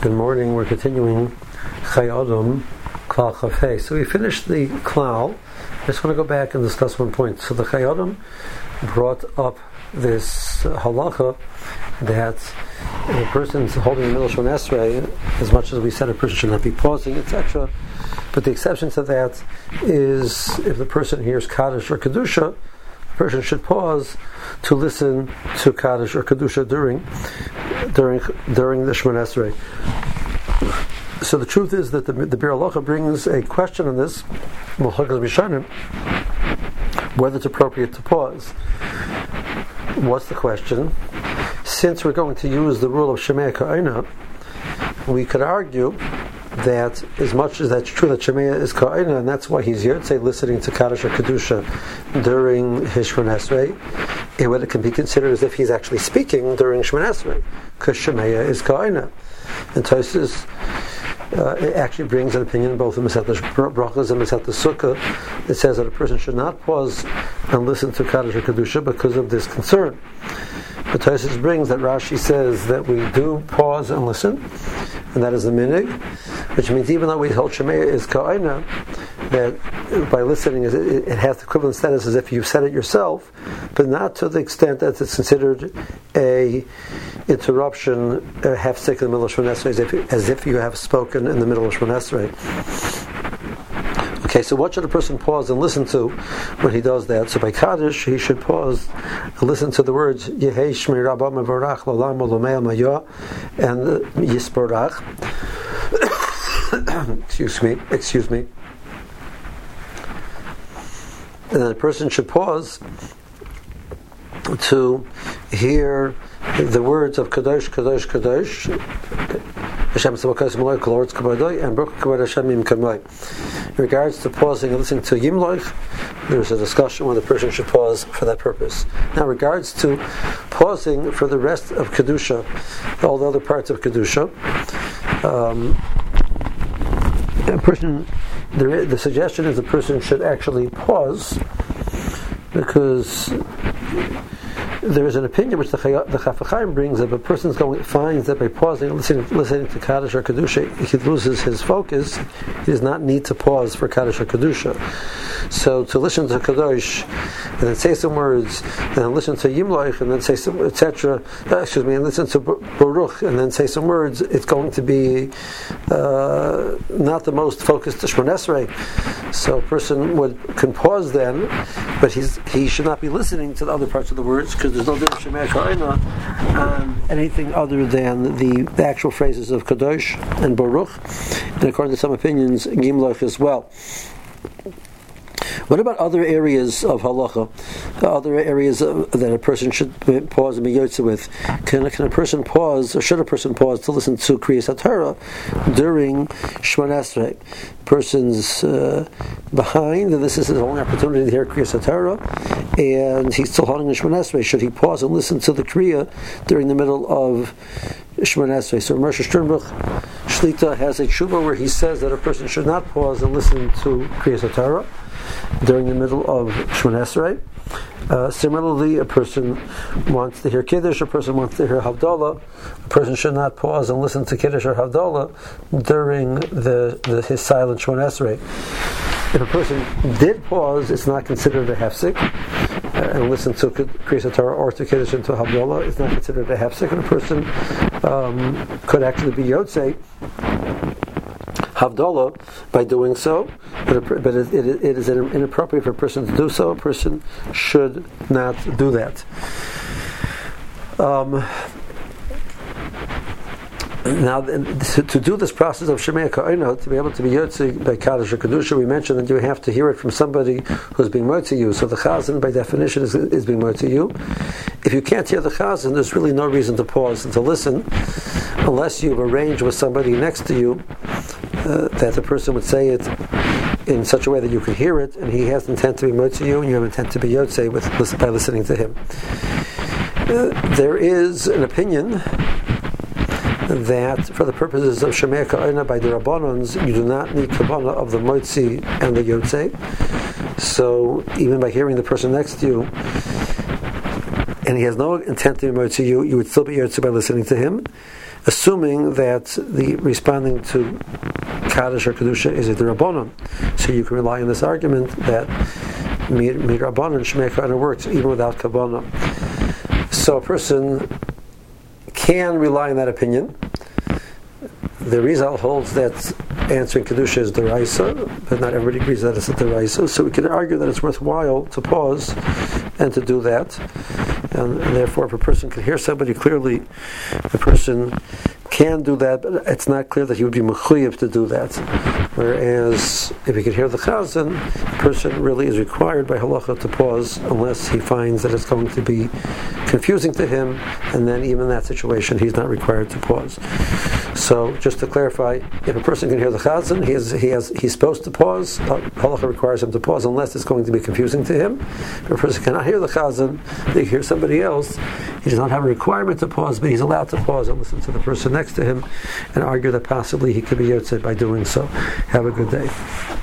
Good morning. We're continuing Chai Adam, Klal Chafei. So we finished the Klal. I just want to go back and discuss one point. So the Chai Adam brought up this halacha that a person's holding the middle Shemona Esrei, as much as we said a person should not be pausing, etc. But the exception to that is if the person hears Kaddish or Kedusha, the person should pause to listen to Kaddish or Kedusha during the Shemona Esrei. So the truth is that the Bir Halacha brings a question on this, whether it's appropriate to pause. What's the question? Since we're going to use the rule of Shemaya Ka'ina, we could argue that as much as that's true that Shemaya is Ka'ina, and that's why he's here, say listening to Kaddish or Kedusha during his Shemona Esrei, it can be considered as if he's actually speaking during Shemona Esrei, because Shemaya is Ka'ina. And Tosfos it actually brings an opinion both in Masechet Brachos and Masechet Sukkah. It says that a person should not pause and listen to Kaddish or Kedusha because of this concern. But Tosfos brings that Rashi says that we do pause and listen, and that is the minig, which means even though we hold Shemaya is Ka'ina, that by listening it has the equivalent status as if you said it yourself, but not to the extent that it's considered a interruption, a half-stick in the middle of Shemona Esrei, as if you have spoken in the middle of Shemona Esrei. Okay, so what should a person pause and listen to when he does that? So by Kaddish, he should pause and listen to the words Yehei Shmei Rabba Mevorach L'Olam Olomei Maya and Yisborach. Excuse me. And then a person should pause to hear the words of Kadosh, Kadosh, Kadosh, Hashem Tzavakas Malay, Lord's Kabbalah, and Baruch Kabbalah Hashem Yim Kamay. In regards to pausing and listening to Yimloich, there's a discussion whether the person should pause for that purpose. Now, in regards to pausing for the rest of Kedusha, all the other parts of Kedusha, the suggestion is the person should actually pause because there is an opinion which the Chaf HaChaim brings that if a person finds that by pausing and listening to Kaddish or Kedusha, he loses his focus, he does not need to pause for Kaddish or Kedusha. So to listen to Kadosh and then say some words, and then listen to Yimloich and then say some, etc. And listen to Baruch and then say some words, it's going to be not the most focused to Shemona Esrei. So a person can pause then, but he should not be listening to the other parts of the words because there's no difference Shemaya Ka'ina on anything other than the actual phrases of Kadosh and Baruch, and according to some opinions, Yimloich as well. What about other areas of halacha? Other areas that a person should pause and be yotze with? Can a person pause, or should a person pause to listen to Kriyas HaTorah during Shemona Esrei? Person's behind, and this is his only opportunity to hear Kriyas HaTorah, and he's still holding the Shemona Esrei. Should he pause and listen to the Kriya during the middle of Shemona Esrei? So Moshe Sternbuch Shlita has a tshuva where he says that a person should not pause and listen to Kriyas HaTorah during the middle of Shemona Esrei. Similarly, a person wants to hear Kiddush, a person wants to hear Havdalah, a person should not pause and listen to Kiddush or Havdalah during his silent Shemona Esrei. If a person did pause, it's not considered a hefsek, and listen to Kriyas HaTorah or to Kiddush and to Havdalah, it's not considered a hefsek, and a person could actually be Yotzei Havdalah by doing so, but it is inappropriate for a person to do so. A person should not do that. Now, to do this process of Shemaya Ka'ina, to be able to be Yotze by Kaddish or Kedusha, we mentioned that you have to hear it from somebody who's being Motzi you. So the Chazan, by definition, is being Motzi you. If you can't hear the Chazan, there's really no reason to pause and to listen, unless you've arranged with somebody next to you that the person would say it in such a way that you could hear it, and he has intent to be Motzi you, and you have intent to be Yotze by listening to him. There is an opinion that for the purposes of Shemaya Ka'ina by the Rabbanans, you do not need Kavanah of the Motzi and the Yotze. So even by hearing the person next to you, and he has no intent to be Motzi you, you would still be Yotze by listening to him. assuming that the responding to Kaddish or Kedusha is a D'Rabbanan. So you can rely on this argument that Midrabbanan Shemei Ka'ana works even without Kavanah. So a person can rely on that opinion. The Rizal holds that answering Kedusha is D'Oraisa, but not everybody agrees that it's a D'Oraisa. So we can argue that it's worthwhile to pause and to do that. And therefore, if a person can hear somebody clearly, the person can do that, but it's not clear that he would be mechuyev to do that. Whereas, if he can hear the chazan, the person really is required by halacha to pause unless he finds that it's going to be confusing to him, and then even in that situation, he's not required to pause. So, just to clarify, if a person can hear the chazan, he's supposed to pause. Halacha requires him to pause unless it's going to be confusing to him. If a person cannot hear the chazan, they hear somebody else. He does not have a requirement to pause, but he's allowed to pause and listen to the person next to him and argue that possibly he could be yotzei by doing so. Have a good day.